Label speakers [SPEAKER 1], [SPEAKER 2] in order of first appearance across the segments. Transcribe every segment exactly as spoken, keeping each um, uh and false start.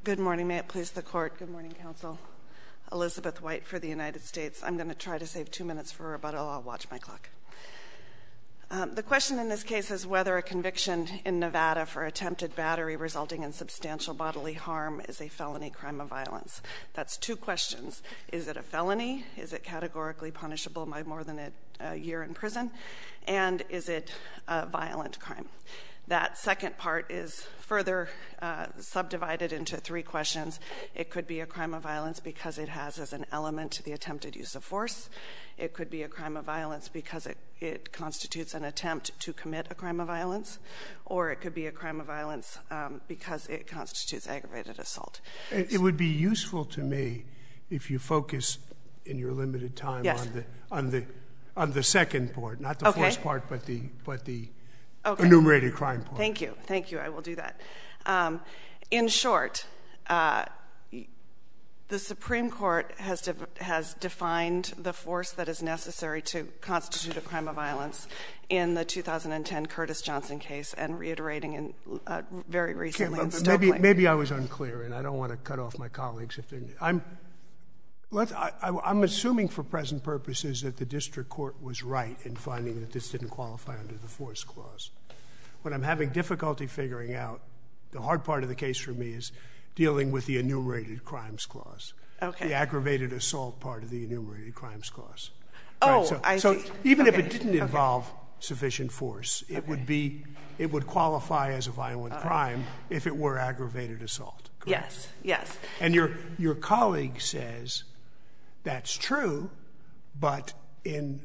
[SPEAKER 1] Good morning. May it please the Court. Good morning, Counsel. Elizabeth White for the United States. I'm going to try to save two minutes for rebuttal. I'll watch my clock. Um, the question in this case is whether a conviction in Nevada for attempted battery resulting in substantial bodily harm is a felony crime of violence. That's two questions. Is it a felony? Is it categorically punishable by more than a, a year in prison? And is it a violent crime? That second part is further uh, subdivided into three questions. It could be a crime of violence because it has as an element the attempted use of force. It could be a crime of violence because it, it constitutes an attempt to commit a crime of violence. Or it could be a crime of violence um, because it constitutes aggravated assault.
[SPEAKER 2] It, it would be useful to me if you focused in your limited time
[SPEAKER 1] yes.
[SPEAKER 2] on the on the on the second part, not the
[SPEAKER 1] okay.
[SPEAKER 2] force part, but the but the
[SPEAKER 1] Okay.
[SPEAKER 2] enumerated crime part.
[SPEAKER 1] Thank you. Thank you. I will do that. Um, in short, uh, the Supreme Court has de- has defined the force that is necessary to constitute a crime of violence in the two thousand ten Curtis Johnson case and reiterating in uh, very recently
[SPEAKER 2] okay,
[SPEAKER 1] in Stokely.
[SPEAKER 2] Maybe, maybe I was unclear, and I don't want to cut off my colleagues if they're. I'm. Let's, I, I, I'm assuming for present purposes that the district court was right in finding that this didn't qualify under the force clause. What I'm having difficulty figuring out, the hard part of the case for me is dealing with the enumerated crimes clause,
[SPEAKER 1] okay.
[SPEAKER 2] the aggravated assault part of the enumerated crimes clause.
[SPEAKER 1] Oh,
[SPEAKER 2] right, so,
[SPEAKER 1] I
[SPEAKER 2] so
[SPEAKER 1] see.
[SPEAKER 2] even
[SPEAKER 1] okay.
[SPEAKER 2] if it didn't involve
[SPEAKER 1] okay.
[SPEAKER 2] sufficient force, it
[SPEAKER 1] okay.
[SPEAKER 2] would be it would qualify as a violent uh, crime if it were aggravated assault. Correct?
[SPEAKER 1] Yes, yes.
[SPEAKER 2] And your your colleague says that's true, but in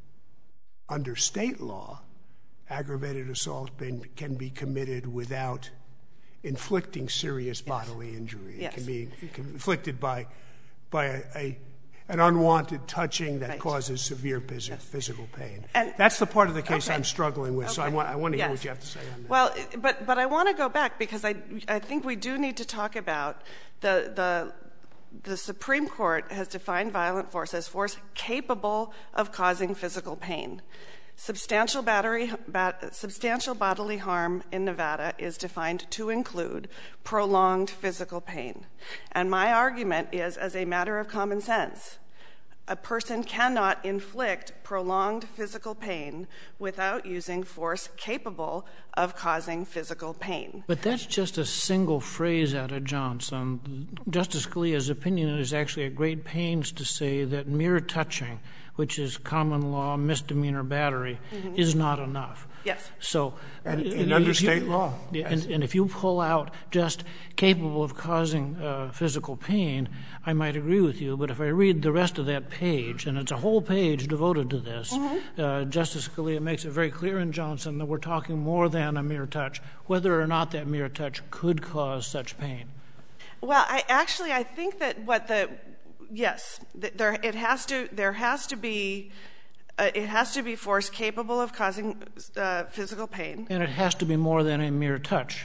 [SPEAKER 2] under state law, aggravated assault been, can be committed without inflicting serious yes. bodily injury.
[SPEAKER 1] Yes.
[SPEAKER 2] It can be it can be inflicted by by a, a an unwanted touching that
[SPEAKER 1] right.
[SPEAKER 2] causes severe phys-
[SPEAKER 1] yes.
[SPEAKER 2] physical pain.
[SPEAKER 1] And
[SPEAKER 2] that's the part of the case
[SPEAKER 1] okay.
[SPEAKER 2] I'm struggling with.
[SPEAKER 1] Okay.
[SPEAKER 2] So I want I want to
[SPEAKER 1] yes.
[SPEAKER 2] hear what you have to say on that.
[SPEAKER 1] Well, but but I want to go back because I I think we do need to talk about the the. The Supreme Court has defined violent force as force capable of causing physical pain. Substantial battery, bat, substantial bodily harm in Nevada is defined to include prolonged physical pain. And my argument is, as a matter of common sense, a person cannot inflict prolonged physical pain without using force capable of causing physical pain.
[SPEAKER 3] But that's just a single phrase out of Johnson. Justice Scalia's opinion is actually at great pains to say that mere touching, which is common law misdemeanor battery, mm-hmm. is not enough.
[SPEAKER 1] Yes.
[SPEAKER 3] So,
[SPEAKER 2] and, and under state
[SPEAKER 3] you,
[SPEAKER 2] law.
[SPEAKER 3] Yeah, and, and if you pull out just capable of causing uh, physical pain, I might agree with you. But if I read the rest of that page, and it's a whole page devoted to this, mm-hmm. uh, Justice Scalia makes it very clear in Johnson that we're talking more than a mere touch, whether or not that mere touch could cause such pain.
[SPEAKER 1] Well, I actually I think that what the yes, there it has to there has to be. Uh, it has to be force capable of causing uh, physical pain.
[SPEAKER 3] And it has to be more than a mere touch.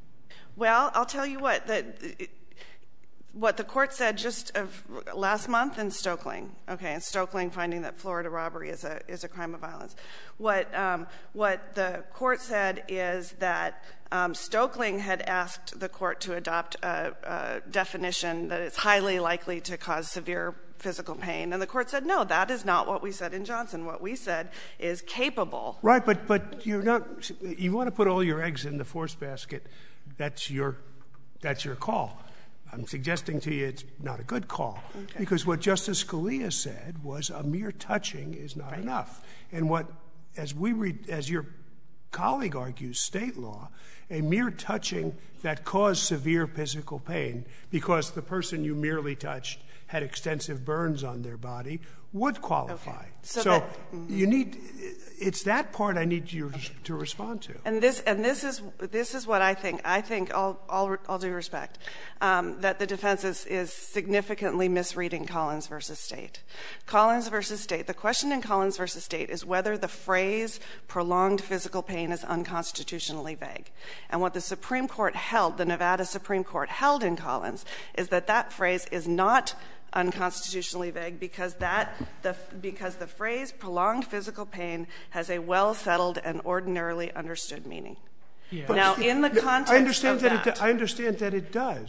[SPEAKER 1] Well, I'll tell you what. The, it, what the court said just of last month in Stokeling, okay, in Stokeling finding that Florida robbery is a is a crime of violence. What um, what the court said is that um, Stokeling had asked the court to adopt a, a definition that it's highly likely to cause severe physical pain, and the court said, no, that is not what we said in Johnson. What we said is capable.
[SPEAKER 2] Right, but but you're not. You want to put all your eggs in the force basket. That's your that's your call. I'm suggesting to you it's not a good call okay. because what Justice Scalia said was a mere touching is not
[SPEAKER 1] right.
[SPEAKER 2] enough. And what, as we read, as your colleague argues, state law, a mere touching that caused severe physical pain because the person you merely touched had extensive burns on their body would qualify.
[SPEAKER 1] Okay. So,
[SPEAKER 2] so
[SPEAKER 1] that, mm-hmm.
[SPEAKER 2] you need it's that part I need you to respond to.
[SPEAKER 1] And this and this is this is what I think. I think all all, all due respect um, that the defense is, is significantly misreading Collins versus State. Collins versus State. The question in Collins versus State is whether the phrase prolonged physical pain is unconstitutionally vague. And what the Supreme Court held, the Nevada Supreme Court held in Collins, is that that phrase is not unconstitutionally vague because that the because the phrase prolonged physical pain has a well settled and ordinarily understood meaning.
[SPEAKER 3] Yeah.
[SPEAKER 1] Now, in the context
[SPEAKER 2] I understand
[SPEAKER 1] of
[SPEAKER 2] that,
[SPEAKER 1] that
[SPEAKER 2] it, I understand that it does,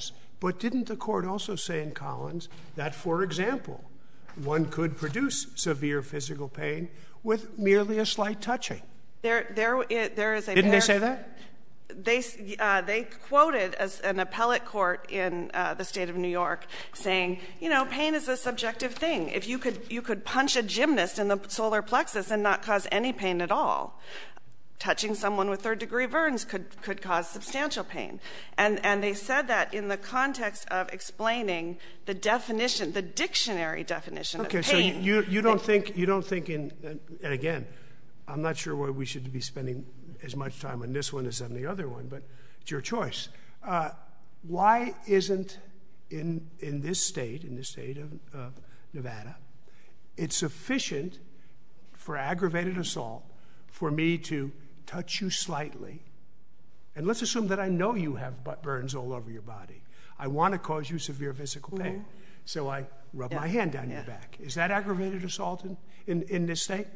[SPEAKER 2] But didn't the court also say in Collins that, for example, one could produce severe physical pain with merely a slight touching?
[SPEAKER 1] There, there, it, there is a.
[SPEAKER 2] Didn't they say that?
[SPEAKER 1] They uh, they quoted as an appellate court in uh, the state of New York saying, you know, pain is a subjective thing. If you could you could punch a gymnast in the solar plexus and not cause any pain at all. Touching someone with third degree burns could could cause substantial pain, and and they said that in the context of explaining the definition, the dictionary definition
[SPEAKER 2] okay,
[SPEAKER 1] of pain.
[SPEAKER 2] Okay, so you you don't think you don't think in and again, I'm not sure why we should be spending as much time on this one as on the other one, but it's your choice. Uh, why isn't in in this state, in the state of, of Nevada, it's sufficient for aggravated assault for me to touch you slightly, and let's assume that I know you have burns all over your body. I want to cause you severe physical pain, mm-hmm. so I rub yeah. my hand down yeah. your back. Is that aggravated assault in, in, in this state?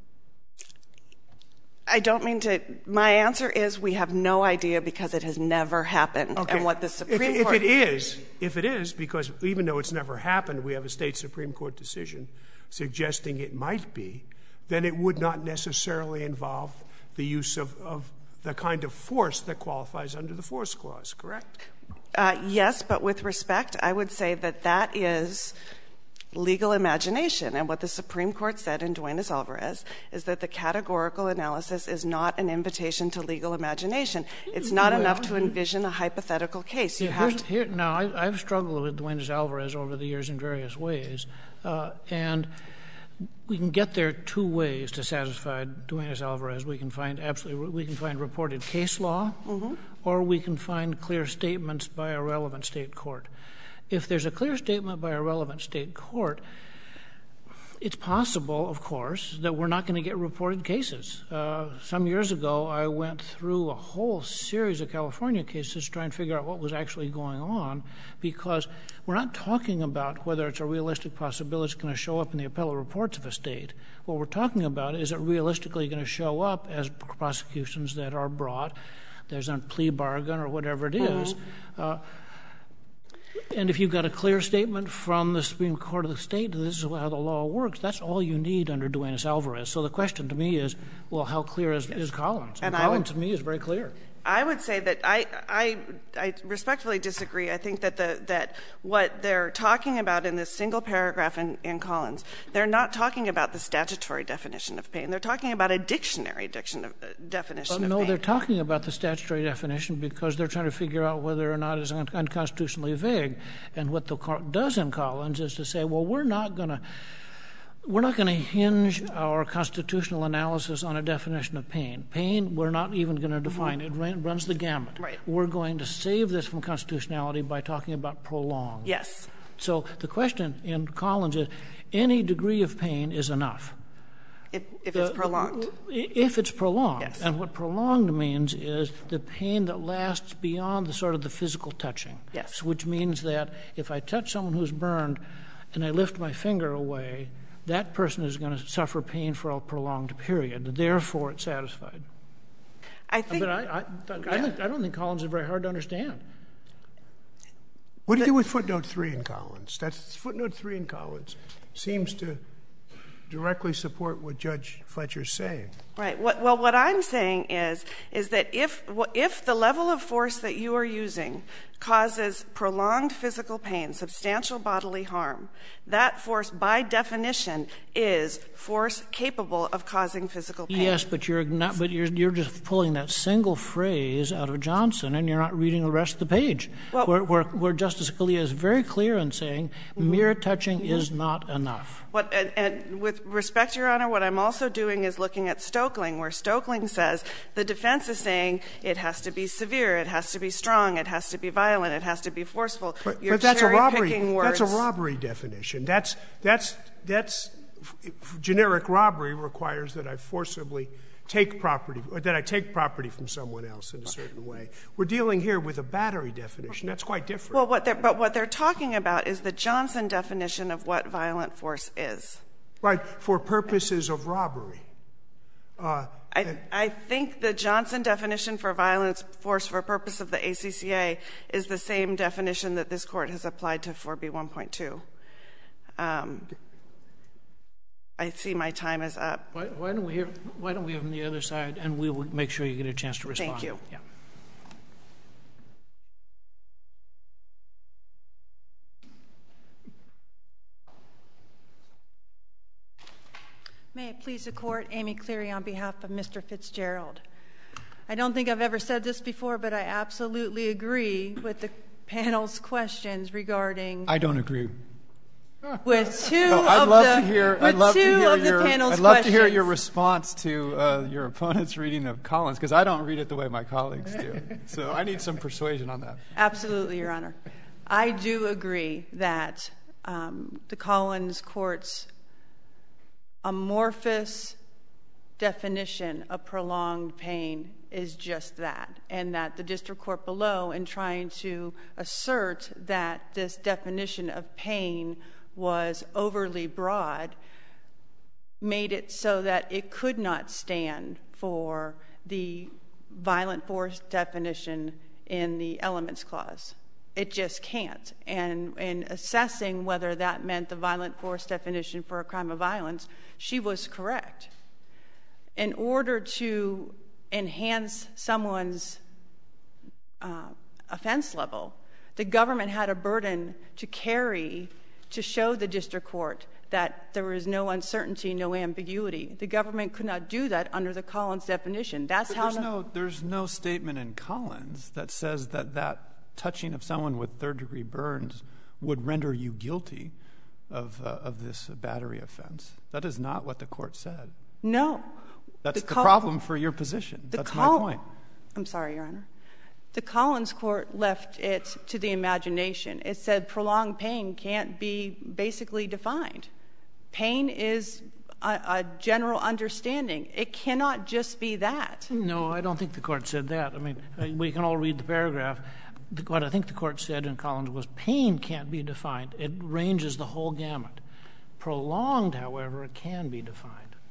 [SPEAKER 1] I don't mean to. My answer is we have no idea because it has never happened.
[SPEAKER 2] Okay.
[SPEAKER 1] And what the Supreme
[SPEAKER 2] if,
[SPEAKER 1] Court.
[SPEAKER 2] If it is, if it is, because even though it's never happened, we have a state Supreme Court decision suggesting it might be, then it would not necessarily involve the use of, of the kind of force that qualifies under the Force Clause, correct?
[SPEAKER 1] Uh, yes, but with respect, I would say that that is legal imagination. And what the Supreme Court said in Duenas-Alvarez is that the categorical analysis is not an invitation to legal imagination. It's not well, enough to envision a hypothetical case. You
[SPEAKER 3] yeah,
[SPEAKER 1] have to.
[SPEAKER 3] Here, now, I, I've struggled with Duenas-Alvarez over the years in various ways, uh, and we can get there two ways to satisfy Duenas-Alvarez. We can find absolutely, we can find reported case law, mm-hmm. or we can find clear statements by a relevant state court. If there's a clear statement by a relevant state court, it's possible, of course, that we're not going to get reported cases. Uh, some years ago, I went through a whole series of California cases to try and figure out what was actually going on, because we're not talking about whether it's a realistic possibility it's going to show up in the appellate reports of a state. What we're talking about is it realistically going to show up as prosecutions that are brought. There's a plea bargain or whatever it is. Mm-hmm. Uh, And if you've got a clear statement from the Supreme Court of the state that this is how the law works, that's all you need under Duenas-Alvarez. So the question to me is, well, how clear is, is Collins? And, and Collins, would, to me, is very clear.
[SPEAKER 1] I would say that I, I, I respectfully disagree. I think that the that what they're talking about in this single paragraph in, in Collins, they're not talking about the statutory definition of pain. They're talking about a dictionary diction of, uh, definition
[SPEAKER 3] well,
[SPEAKER 1] of
[SPEAKER 3] no,
[SPEAKER 1] pain.
[SPEAKER 3] No, they're talking about the statutory definition because they're trying to figure out whether or not it's un- unconstitutionally vague. And what the court does in Collins is to say, well, we're not going to We're not going to hinge our constitutional analysis on a definition of pain. Pain, we're not even going to define. Mm-hmm. It runs the gamut.
[SPEAKER 1] Right.
[SPEAKER 3] We're going to save this from constitutionality by talking about prolonged.
[SPEAKER 1] Yes.
[SPEAKER 3] So the question in Collins is, any degree of pain is enough.
[SPEAKER 1] If, if the, it's prolonged.
[SPEAKER 3] If it's prolonged.
[SPEAKER 1] Yes.
[SPEAKER 3] And what prolonged means is the pain that lasts beyond the sort of the physical touching.
[SPEAKER 1] Yes.
[SPEAKER 3] Which means that if I touch someone who's burned and I lift my finger away, that person is going to suffer pain for a prolonged period. Therefore, it's satisfied.
[SPEAKER 1] I think.
[SPEAKER 3] But I, I, I,
[SPEAKER 1] yeah.
[SPEAKER 3] think, I don't think Collins is very hard to understand.
[SPEAKER 2] What do you do with footnote three in Collins? That's footnote three in Collins seems to directly support what Judge Fletcher's saying.
[SPEAKER 1] Right. What, well, what I'm saying is, is that if if the level of force that you are using causes prolonged physical pain, substantial bodily harm, that force, by definition, is force capable of causing physical pain.
[SPEAKER 3] Yes, but you're not. But you're you're just pulling that single phrase out of Johnson, and you're not reading the rest of the page, well, where, where where Justice Scalia is very clear in saying mm-hmm. mere touching mm-hmm. is not enough.
[SPEAKER 1] What and, and with respect, Your Honor, what I'm also doing is looking at Stoeckling, where Stoeckling says the defense is saying it has to be severe, it has to be strong, it has to be violent, it has to be forceful.
[SPEAKER 2] But,
[SPEAKER 1] You're
[SPEAKER 2] but that's a robbery.
[SPEAKER 1] Words.
[SPEAKER 2] That's a robbery definition. That's that's that's generic robbery requires that I forcibly take property, or that I take property from someone else in a certain way. We're dealing here with a battery definition. That's quite different.
[SPEAKER 1] Well, what they're, but what they're talking about is the Johnson definition of what violent force is.
[SPEAKER 2] Right, for purposes of robbery. Uh,
[SPEAKER 1] I, I think the Johnson definition for violence force for purpose of the A C C A is the same definition that this Court has applied to four B one point two. Um, I see my time is up.
[SPEAKER 3] Why, why don't we hear, why don't we have from the other side, and we will make sure you get a chance to respond.
[SPEAKER 1] Thank you.
[SPEAKER 3] Yeah.
[SPEAKER 4] May it please the Court, Amy Cleary on behalf of Mister Fitzgerald. I don't think I've ever said this before, but I absolutely agree with the panel's questions regarding.
[SPEAKER 5] I don't agree.
[SPEAKER 4] With two
[SPEAKER 5] no, I'd
[SPEAKER 4] of
[SPEAKER 5] love
[SPEAKER 4] the
[SPEAKER 5] to hear,
[SPEAKER 4] with
[SPEAKER 5] I'd love
[SPEAKER 4] two
[SPEAKER 5] to hear
[SPEAKER 4] of the
[SPEAKER 5] your,
[SPEAKER 4] panel's
[SPEAKER 5] I'd love
[SPEAKER 4] questions.
[SPEAKER 5] to hear your response to uh, your opponent's reading of Collins, because I don't read it the way my colleagues do. So I need some persuasion on that.
[SPEAKER 4] Absolutely, Your Honor. I do agree that um, the Collins Court's amorphous definition of prolonged pain is just that, and that the district court below, in trying to assert that this definition of pain was overly broad, made it so that it could not stand for the violent force definition in the elements clause. It just can't. And in assessing whether that meant the violent force definition for a crime of violence, she was correct. In order to enhance someone's uh, offense level, the government had a burden to carry to show the district court that there was no uncertainty, no ambiguity. The government could not do that under the Collins definition. That's
[SPEAKER 5] But
[SPEAKER 4] how.
[SPEAKER 5] There's no, there's no statement in Collins that says that that touching of someone with third-degree burns would render you guilty of uh, of this battery offense. That is not what the court said.
[SPEAKER 4] No.
[SPEAKER 5] That's
[SPEAKER 4] the,
[SPEAKER 5] the
[SPEAKER 4] Col-
[SPEAKER 5] problem for your position.
[SPEAKER 4] the
[SPEAKER 5] That's
[SPEAKER 4] Col-
[SPEAKER 5] my point.
[SPEAKER 4] I'm sorry, Your Honor. The Collins court left it to the imagination. It said prolonged pain can't be basically defined. Pain is a, a general understanding. It cannot just be that.
[SPEAKER 3] No, I don't think the Court said that. I mean, we can all read the paragraph. What I think the Court said in Collins was pain can't be defined. It ranges the whole gamut. Prolonged, however, it can be defined.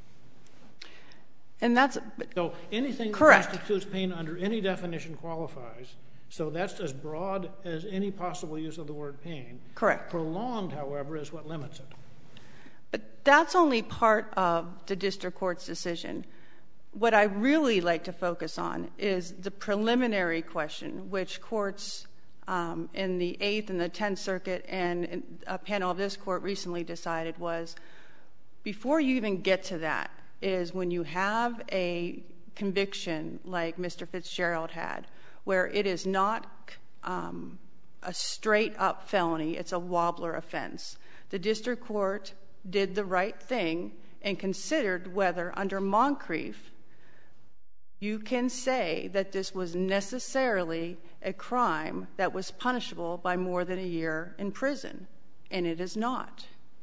[SPEAKER 4] And that's
[SPEAKER 3] So anything
[SPEAKER 4] correct.
[SPEAKER 3] that constitutes pain under any definition qualifies. So that's as broad as any possible use of the word pain.
[SPEAKER 4] Correct.
[SPEAKER 3] Prolonged, however, is what limits it.
[SPEAKER 4] But that's only part of the district court's decision. What I really like to focus on is the preliminary question, which courts um, in the Eighth and the Tenth Circuit and a panel of this court recently decided was, before you even get to that, is when you have a conviction like Mister Fitzgerald had, where it is not um, a straight-up felony, it's a wobbler offense. The district court did the right thing and considered whether, under Moncrief, you can say that this was necessarily a crime that was punishable by more than a year in prison, and it is not.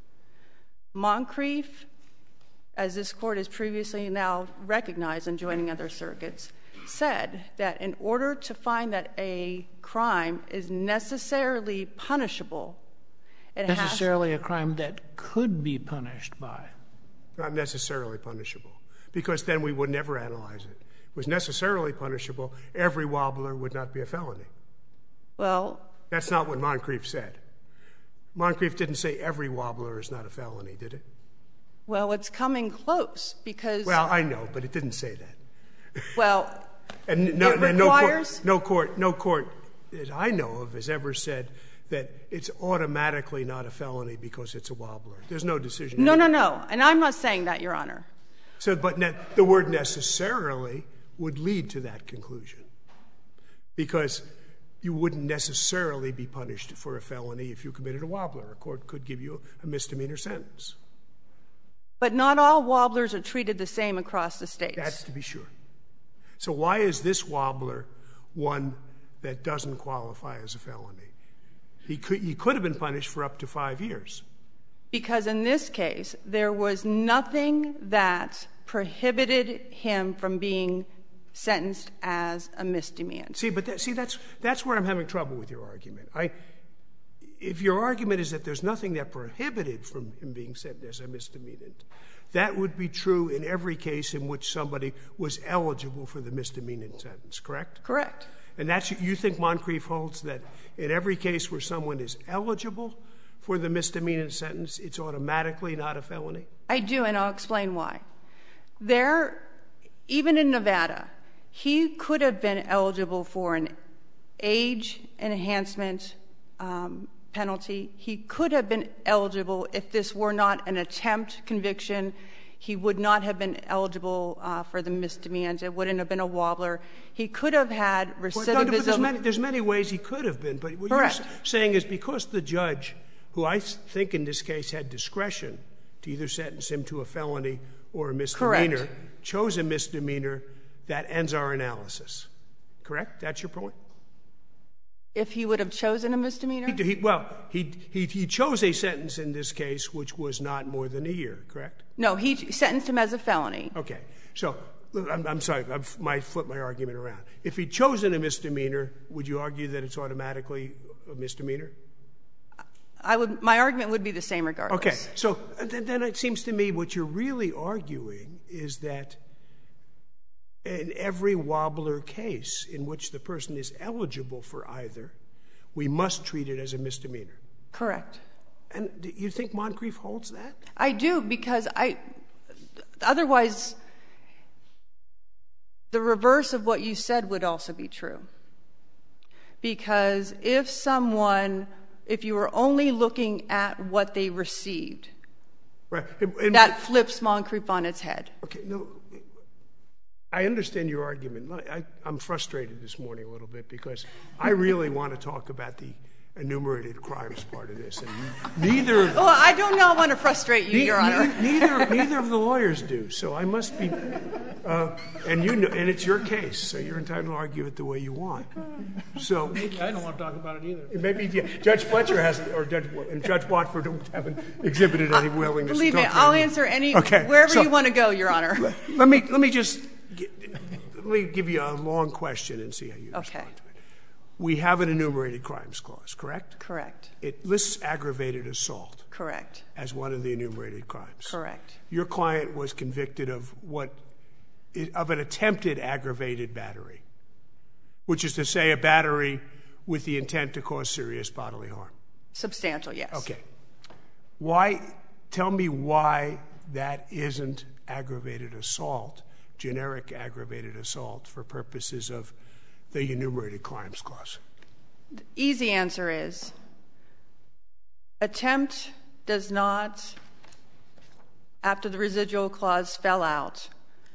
[SPEAKER 4] Moncrief, as this court has previously now recognized in joining other circuits, said that in order to find that a crime is necessarily punishable, it has
[SPEAKER 3] Necessarily a crime that could be punished by.
[SPEAKER 2] Not necessarily punishable, because then we would never analyze it. It was necessarily punishable, every wobbler would not be a felony.
[SPEAKER 4] Well,
[SPEAKER 2] that's not what Moncrief said. Moncrief didn't say every wobbler is not a felony, did it?
[SPEAKER 4] Well, it's coming close because.
[SPEAKER 2] Well, I know, but it didn't say that.
[SPEAKER 4] Well,
[SPEAKER 2] and no,
[SPEAKER 4] it
[SPEAKER 2] and no
[SPEAKER 4] requires.
[SPEAKER 2] Court, no court, no court that I know of has ever said that it's automatically not a felony because it's a wobbler. There's no decision.
[SPEAKER 4] No, no, no, and I'm not saying that, Your Honor.
[SPEAKER 2] So, but ne- the word necessarily would lead to that conclusion, because you wouldn't necessarily be punished for a felony if you committed a wobbler. A court could give you a misdemeanor sentence.
[SPEAKER 4] But not all wobblers are treated the same across the states.
[SPEAKER 2] That's to be sure. So why is this wobbler one that doesn't qualify as a felony? He could, he could have been punished for up to five years.
[SPEAKER 4] Because in this case, there was nothing that prohibited him from being sentenced as a misdemeanor.
[SPEAKER 2] See, but that, see, that's that's where I'm having trouble with your argument. I, if your argument is that there's nothing that prohibited from him being sentenced as a misdemeanor, that would be true in every case in which somebody was eligible for the misdemeanor sentence, correct?
[SPEAKER 4] Correct.
[SPEAKER 2] And that's, you think Moncrief holds that in every case where someone is eligible for the misdemeanor sentence, it's automatically not a felony?
[SPEAKER 4] I do, and I'll explain why. There, even in Nevada, he could have been eligible for an age enhancement um, penalty. He could have been eligible if this were not an attempt conviction. He would not have been eligible uh, for the misdemeanor. It wouldn't have been a wobbler. He could have had recidivism.
[SPEAKER 2] Well, no, but there's, many, there's many ways he could have been. But what
[SPEAKER 4] Correct.
[SPEAKER 2] you're saying is because the judge, who I think in this case had discretion to either sentence him to a felony or a misdemeanor,
[SPEAKER 4] Correct.
[SPEAKER 2] chose a misdemeanor, that ends our analysis. Correct? That's your point?
[SPEAKER 4] If he would have chosen a misdemeanor?
[SPEAKER 2] He, he, well, he, he, he chose a sentence in this case which was not more than a year, correct?
[SPEAKER 4] No, he sentenced him as a felony.
[SPEAKER 2] Okay. So, look, I'm, I'm sorry, I've my, flip my argument around. If he'd chosen a misdemeanor, would you argue that it's automatically a misdemeanor?
[SPEAKER 4] I would, my argument would be the same regardless.
[SPEAKER 2] Okay. So then, then it seems to me what you're really arguing is that in every wobbler case in which the person is eligible for either, we must treat it as a misdemeanor.
[SPEAKER 4] Correct.
[SPEAKER 2] And do you think Moncrief holds that?
[SPEAKER 4] I do, because I otherwise the reverse of what you said would also be true. Because if someone, if you were only looking at what they received,
[SPEAKER 2] right. And, and
[SPEAKER 4] that flips Moncrief on its head.
[SPEAKER 2] Okay, no, I understand your argument. I, I'm frustrated this morning a little bit because I really want to talk about the enumerated crimes part of this, and neither.
[SPEAKER 4] Well, I do not want to frustrate you,
[SPEAKER 2] ne-
[SPEAKER 4] Your Honor.
[SPEAKER 2] Ne- neither, neither of the lawyers do. So I must be, uh, and you know, and it's your case, so you're entitled to argue it the way you want. So
[SPEAKER 3] I don't want to talk about it either.
[SPEAKER 2] maybe yeah, Judge Fletcher hasn't, or Judge and Judge Watford haven't exhibited any willingness.
[SPEAKER 4] Believe
[SPEAKER 2] to
[SPEAKER 4] me,
[SPEAKER 2] talk
[SPEAKER 4] I'll
[SPEAKER 2] to you.
[SPEAKER 4] answer any
[SPEAKER 2] Okay,
[SPEAKER 4] wherever
[SPEAKER 2] so-
[SPEAKER 4] you want to go, Your Honor.
[SPEAKER 2] Let me let me just let me give you a long question and see how you
[SPEAKER 4] Okay.
[SPEAKER 2] respond to it. We have an enumerated crimes clause, correct?
[SPEAKER 4] Correct.
[SPEAKER 2] It lists aggravated assault
[SPEAKER 4] Correct.
[SPEAKER 2] as one of the enumerated crimes.
[SPEAKER 4] Correct.
[SPEAKER 2] Your client was convicted of what of an attempted aggravated battery, which is to say a battery with the intent to cause serious bodily harm.
[SPEAKER 4] Substantial, yes.
[SPEAKER 2] Okay. Why? Tell me why that isn't aggravated assault, generic aggravated assault for purposes of the enumerated crimes clause.
[SPEAKER 4] The easy answer is attempt does not, after the residual clause fell out,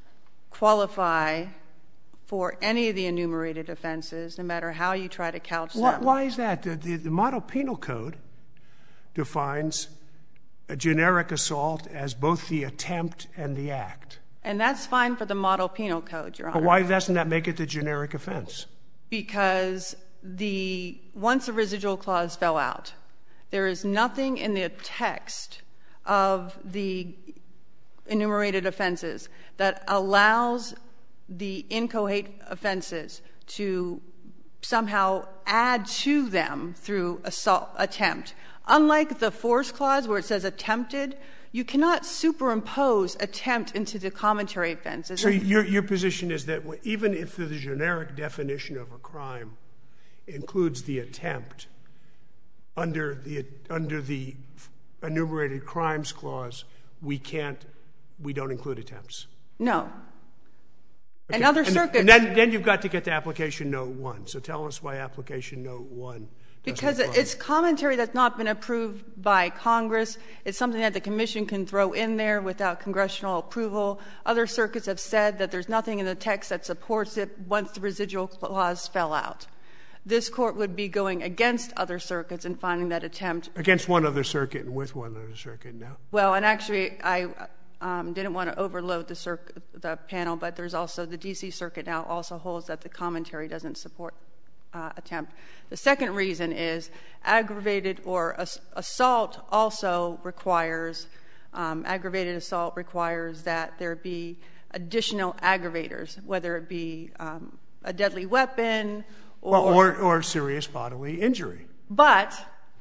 [SPEAKER 4] qualify for any of the enumerated offenses, no matter how you try to couch them.
[SPEAKER 2] Why, why is that? The, the, the Model Penal Code defines a generic assault as both the attempt and the act.
[SPEAKER 4] And that's fine for the Model Penal Code, Your Honor.
[SPEAKER 2] But why doesn't that make it the generic offense?
[SPEAKER 4] Because the once the residual clause fell out, there is nothing in the text of the enumerated offenses that allows the inchoate offenses to somehow add to them through assault attempt. Unlike the force clause where it says attempted, you cannot superimpose attempt into the commentary offenses.
[SPEAKER 2] So your, your position is that even if the generic definition of a crime includes the attempt, under the, under the enumerated crimes clause, we can't, we don't include attempts?
[SPEAKER 4] No.
[SPEAKER 2] Okay.
[SPEAKER 4] And other
[SPEAKER 2] and,
[SPEAKER 4] circuits.
[SPEAKER 2] And then, then you've got to get to application note one. So tell us why application note one doesn't
[SPEAKER 4] Because
[SPEAKER 2] apply.
[SPEAKER 4] it's commentary that's not been approved by Congress. It's something that the Commission can throw in there without congressional approval. Other circuits have said that there's nothing in the text that supports it once the residual clause fell out. This Court would be going against other circuits and finding that attempt.
[SPEAKER 2] Against one other circuit and with one other circuit now?
[SPEAKER 4] Well, and actually, I um, didn't want to overload the, circ- the panel, but there's also the D C Circuit now also holds that the commentary doesn't support Uh, attempt. The second reason is aggravated or ass- assault also requires, um, aggravated assault requires that there be additional aggravators, whether it be um, a deadly weapon or,
[SPEAKER 2] Well, or, or serious bodily injury.
[SPEAKER 4] But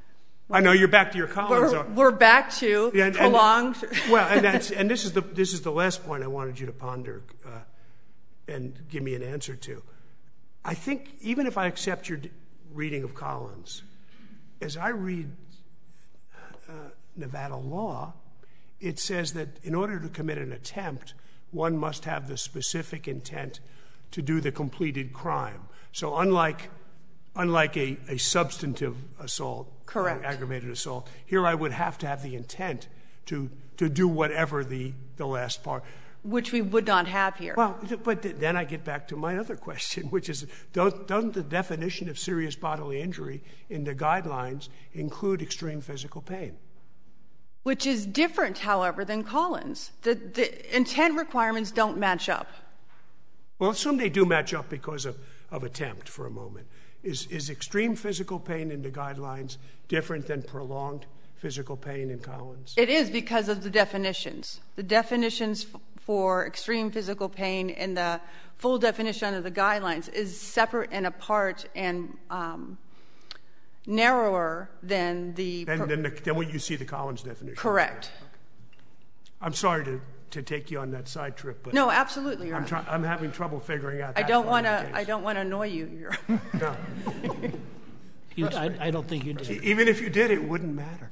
[SPEAKER 2] I know you're back to your Collins.
[SPEAKER 4] We're, we're back to
[SPEAKER 2] yeah, and,
[SPEAKER 4] prolonged.
[SPEAKER 2] And, well, and that's and this is the this is the last point I wanted you to ponder uh, and give me an answer to. I think even if I accept your reading of Collins, as I read uh, Nevada law, it says that in order to commit an attempt, one must have the specific intent to do the completed crime. So unlike unlike a, a substantive assault,
[SPEAKER 4] correct,
[SPEAKER 2] uh, aggravated assault, here I would have to have the intent to to do whatever the, the last part.
[SPEAKER 4] Which we would not have here.
[SPEAKER 2] Well, but then I get back to my other question, which is, don't, doesn't the definition of serious bodily injury in the guidelines include extreme physical pain?
[SPEAKER 4] Which is different, however, than Collins. The, the intent requirements don't match up.
[SPEAKER 2] Well, assume they do match up because of, of attempt for a moment. Is, is extreme physical pain in the guidelines different than prolonged physical pain in Collins?
[SPEAKER 4] It is because of the definitions. The definitions f- for extreme physical pain in the full definition under the guidelines is separate and apart and um, narrower than the...
[SPEAKER 2] Than, than, the, than what you see the Collins definition.
[SPEAKER 4] Correct.
[SPEAKER 2] I'm sorry to, to take you on that side trip, but...
[SPEAKER 4] No, absolutely, Your
[SPEAKER 2] I'm,
[SPEAKER 4] Honor.
[SPEAKER 2] try, I'm having trouble figuring out
[SPEAKER 4] I
[SPEAKER 2] that
[SPEAKER 4] don't
[SPEAKER 2] part of
[SPEAKER 4] want
[SPEAKER 2] the
[SPEAKER 4] to.
[SPEAKER 2] case.
[SPEAKER 4] I don't want to annoy you. Your
[SPEAKER 2] No.
[SPEAKER 3] You, I, I don't think you did.
[SPEAKER 2] Even if you did, it wouldn't matter.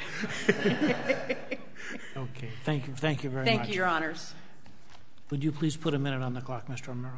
[SPEAKER 3] Okay. Thank you. Thank you very
[SPEAKER 4] Thank
[SPEAKER 3] much.
[SPEAKER 4] you, Your Honors.
[SPEAKER 3] Would you please put a minute on the clock, Mister O'Mara?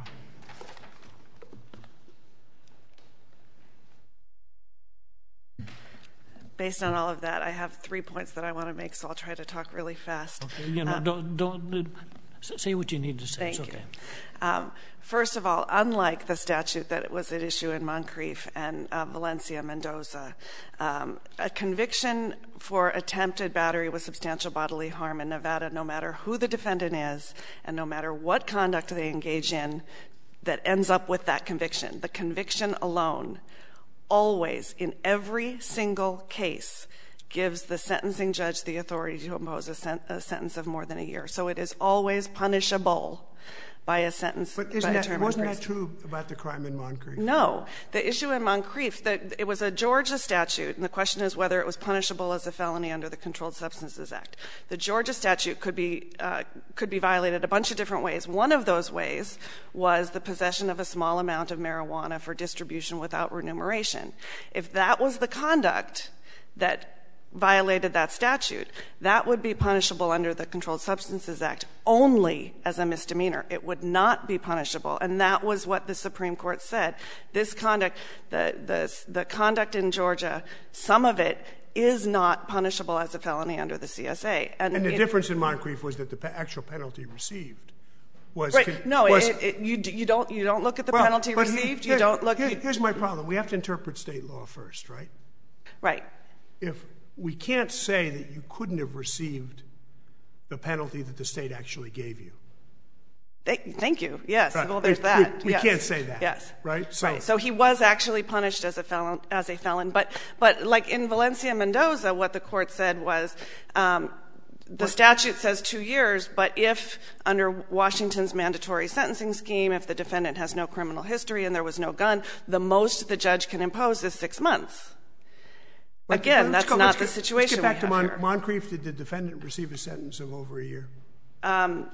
[SPEAKER 1] Based on all of that, I have three points that I want to make, so I'll try to talk really fast.
[SPEAKER 3] Okay. You know, uh, don't don't say what you need to say.
[SPEAKER 1] Thank
[SPEAKER 3] it's okay.
[SPEAKER 1] you. Um, first of all, unlike the statute that was at issue in Moncrief and uh, Valencia Mendoza, um, a conviction for attempted battery with substantial bodily harm in Nevada, no matter who the defendant is and no matter what conduct they engage in that ends up with that conviction, the conviction alone always, in every single case, gives the sentencing judge the authority to impose a, sen- a sentence of more than a year. So it is always punishable by a sentence.
[SPEAKER 2] But
[SPEAKER 1] by
[SPEAKER 2] isn't
[SPEAKER 1] a
[SPEAKER 2] that,
[SPEAKER 1] term
[SPEAKER 2] wasn't
[SPEAKER 1] of
[SPEAKER 2] that true about the crime in Moncrief?
[SPEAKER 1] No. The issue in Moncrief, the, it was a Georgia statute, and the question is whether it was punishable as a felony under the Controlled Substances Act. The Georgia statute could be uh, could be violated a bunch of different ways. One of those ways was the possession of a small amount of marijuana for distribution without remuneration. If that was the conduct that violated that statute, that would be punishable under the Controlled Substances Act only as a misdemeanor. It would not be punishable, and that was what the Supreme Court said. This conduct, the the, the conduct in Georgia, some of it is not punishable as a felony under the C S A.
[SPEAKER 2] And, and the
[SPEAKER 1] it,
[SPEAKER 2] difference in Moncrief was that the pe- actual penalty received was...
[SPEAKER 1] Right.
[SPEAKER 2] Con-
[SPEAKER 1] no,
[SPEAKER 2] was,
[SPEAKER 1] it, it, you, you, don't, you don't look at the
[SPEAKER 2] well,
[SPEAKER 1] penalty
[SPEAKER 2] but
[SPEAKER 1] received.
[SPEAKER 2] Here,
[SPEAKER 1] you don't look...
[SPEAKER 2] Here,
[SPEAKER 1] you,
[SPEAKER 2] here's my problem. We have to interpret state law first, right?
[SPEAKER 1] Right.
[SPEAKER 2] If we can't say that you couldn't have received the penalty that the state actually gave you.
[SPEAKER 1] Thank, thank you. Yes.
[SPEAKER 2] Right.
[SPEAKER 1] Well, there's
[SPEAKER 2] we,
[SPEAKER 1] that.
[SPEAKER 2] We, we
[SPEAKER 1] yes.
[SPEAKER 2] can't say that.
[SPEAKER 1] Yes.
[SPEAKER 2] Right? So,
[SPEAKER 1] right. So he was actually punished as a felon, as a felon. But, but like in Valencia Mendoza, what the court said was, um, the statute says two years, but if under Washington's mandatory sentencing scheme, if the defendant has no criminal history and there was no gun, the most the judge can impose is six months.
[SPEAKER 2] But
[SPEAKER 1] Again,
[SPEAKER 2] let's
[SPEAKER 1] that's
[SPEAKER 2] go,
[SPEAKER 1] not
[SPEAKER 2] let's
[SPEAKER 1] the
[SPEAKER 2] get,
[SPEAKER 1] situation
[SPEAKER 2] Let's get back to
[SPEAKER 1] we have
[SPEAKER 2] Mon-
[SPEAKER 1] here.
[SPEAKER 2] Moncrief. Did the defendant receive a sentence of over a year?
[SPEAKER 1] Um,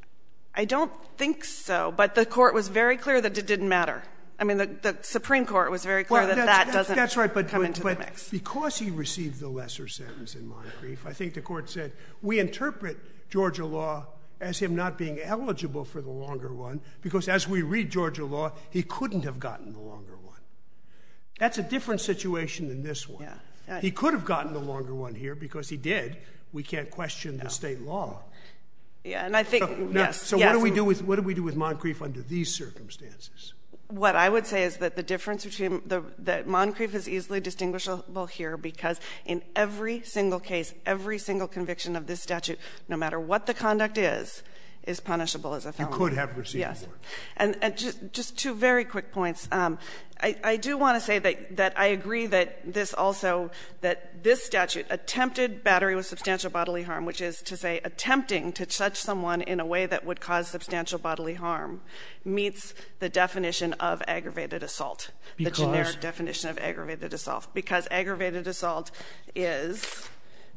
[SPEAKER 1] I don't think so, but the court was very clear that it didn't matter. I mean, the, the Supreme Court was very clear
[SPEAKER 2] well,
[SPEAKER 1] that
[SPEAKER 2] that's,
[SPEAKER 1] that
[SPEAKER 2] that's,
[SPEAKER 1] doesn't
[SPEAKER 2] that's right, but,
[SPEAKER 1] come
[SPEAKER 2] but,
[SPEAKER 1] into
[SPEAKER 2] but
[SPEAKER 1] the mix.
[SPEAKER 2] Because he received the lesser sentence in Moncrief, I think the court said, we interpret Georgia law as him not being eligible for the longer one, because as we read Georgia law, he couldn't have gotten the longer one. That's a different situation than this one.
[SPEAKER 1] Yeah. Yeah.
[SPEAKER 2] He could have gotten the longer one here because he did. We can't question the
[SPEAKER 1] No.
[SPEAKER 2] state law.
[SPEAKER 1] Yeah, and I think,
[SPEAKER 2] So, now,
[SPEAKER 1] yes.
[SPEAKER 2] so
[SPEAKER 1] yes,
[SPEAKER 2] what do we
[SPEAKER 1] and
[SPEAKER 2] do with what do we do with Moncrief under these circumstances?
[SPEAKER 1] What I would say is that the difference between the that Moncrief is easily distinguishable here because in every single case, every single conviction of this statute, no matter what the conduct is, is punishable as a felony.
[SPEAKER 2] You could have received
[SPEAKER 1] yes.
[SPEAKER 2] more.
[SPEAKER 1] And, and just, just two very quick points. Um, I, I do want to say that, that I agree that this also, that this statute, attempted battery with substantial bodily harm, which is to say attempting to touch someone in a way that would cause substantial bodily harm, meets the definition of aggravated assault,
[SPEAKER 3] because?
[SPEAKER 1] the generic definition of aggravated assault, because aggravated assault is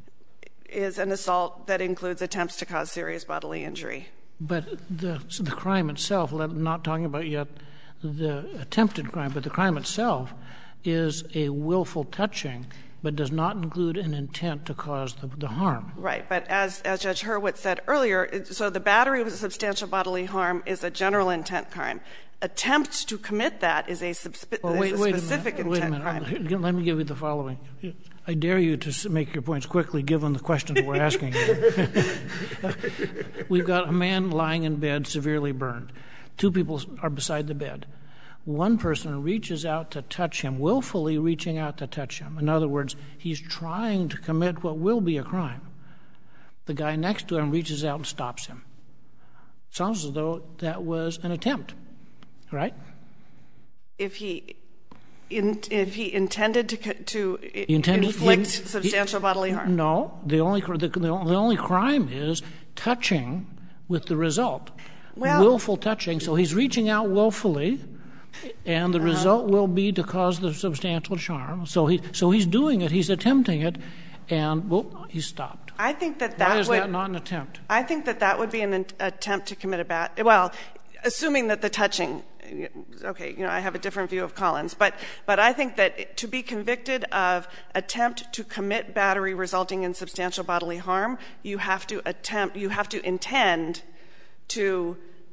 [SPEAKER 1] is an assault that includes attempts to cause serious bodily injury.
[SPEAKER 3] But the the crime itself, I'm not talking about yet the attempted crime, but the crime itself is a willful touching, but does not include an intent to cause the, the harm.
[SPEAKER 1] Right. But as, as Judge Hurwitz said earlier, it, so the battery with substantial bodily harm is a general intent crime. Attempt to commit that is a, subspe-
[SPEAKER 3] well, wait,
[SPEAKER 1] is a
[SPEAKER 3] wait
[SPEAKER 1] specific
[SPEAKER 3] a minute,
[SPEAKER 1] intent
[SPEAKER 3] wait a minute.
[SPEAKER 1] crime.
[SPEAKER 3] Let me give you the following. I dare you to make your points quickly, given the questions we're asking you. We've got a man lying in bed, severely burned. Two people are beside the bed. One person reaches out to touch him, willfully reaching out to touch him. In other words, he's trying to commit what will be a crime. The guy next to him reaches out and stops him. Sounds as though that was an attempt, right?
[SPEAKER 1] If he in, if he intended to to
[SPEAKER 3] he intended,
[SPEAKER 1] inflict
[SPEAKER 3] he,
[SPEAKER 1] substantial
[SPEAKER 3] he,
[SPEAKER 1] bodily harm.
[SPEAKER 3] No, the only the, the only crime is touching with the result.
[SPEAKER 1] Well,
[SPEAKER 3] willful touching. So he's reaching out willfully, and the uh-huh. result will be to cause the substantial harm. So he so he's doing it. He's attempting it, and well, he's stopped.
[SPEAKER 1] I think that that
[SPEAKER 3] Why is
[SPEAKER 1] would,
[SPEAKER 3] that not an attempt?
[SPEAKER 1] I think that that would be an attempt to commit a bat. Well, assuming that the touching. Okay, you know, I have a different view of Collins, but but I think that to be convicted of attempt to commit battery resulting in substantial bodily harm, you have to attempt, you have to intend to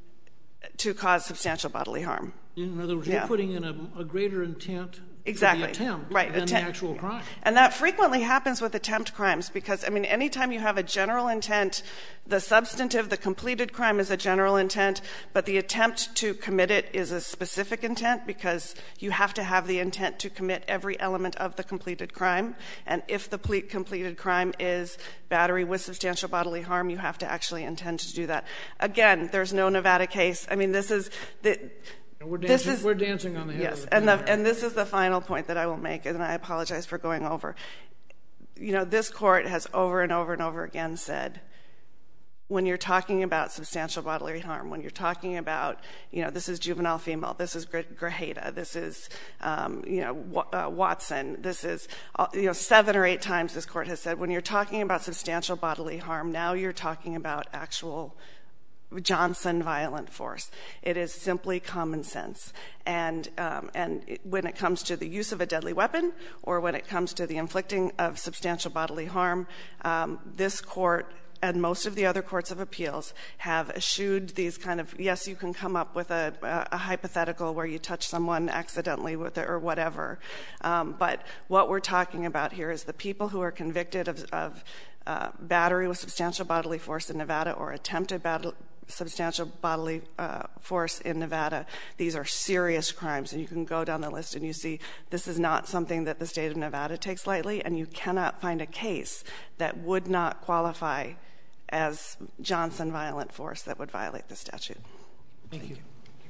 [SPEAKER 1] to cause substantial bodily harm.
[SPEAKER 3] In other words,
[SPEAKER 1] yeah.
[SPEAKER 3] you're putting in a, a greater intent
[SPEAKER 1] exactly.
[SPEAKER 3] to the attempt
[SPEAKER 1] right.
[SPEAKER 3] than
[SPEAKER 1] Attem-
[SPEAKER 3] the actual crime.
[SPEAKER 1] And that frequently happens with attempt crimes because, I mean, anytime you have a general intent, the substantive, the completed crime is a general intent, but the attempt to commit it is a specific intent because you have to have the intent to commit every element of the completed crime. And if the ple- completed crime is battery with substantial bodily harm, you have to actually intend to do that. Again, there's no Nevada case. I mean, this is the...
[SPEAKER 3] We're dancing,
[SPEAKER 1] this is,
[SPEAKER 3] we're dancing on the head
[SPEAKER 1] yes,
[SPEAKER 3] of the
[SPEAKER 1] and, the, and this is the final point that I will make, and I apologize for going over. You know, this court has over and over and over again said, when you're talking about substantial bodily harm, when you're talking about, you know, this is juvenile female, this is Grajeda, this is, um, you know, uh, Watson, this is, uh, you know, seven or eight times this court has said, when you're talking about substantial bodily harm, now you're talking about actual Johnson violent force. It is simply common sense. And um, and it, when it comes to the use of a deadly weapon or when it comes to the inflicting of substantial bodily harm, um, this court and most of the other courts of appeals have eschewed these kind of, yes, you can come up with a, a, a hypothetical where you touch someone accidentally with it or whatever. Um, but what we're talking about here is the people who are convicted of, of uh, battery with substantial bodily force in Nevada or attempted battery substantial bodily uh, force in Nevada. These are serious crimes, and you can go down the list and you see this is not something that the state of Nevada takes lightly, and you cannot find a case that would not qualify as Johnson violent force that would violate the statute.
[SPEAKER 3] Thank you.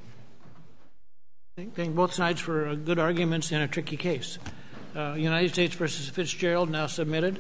[SPEAKER 3] Thank both sides for good arguments in a tricky case. Uh, United States versus Fitzgerald now submitted.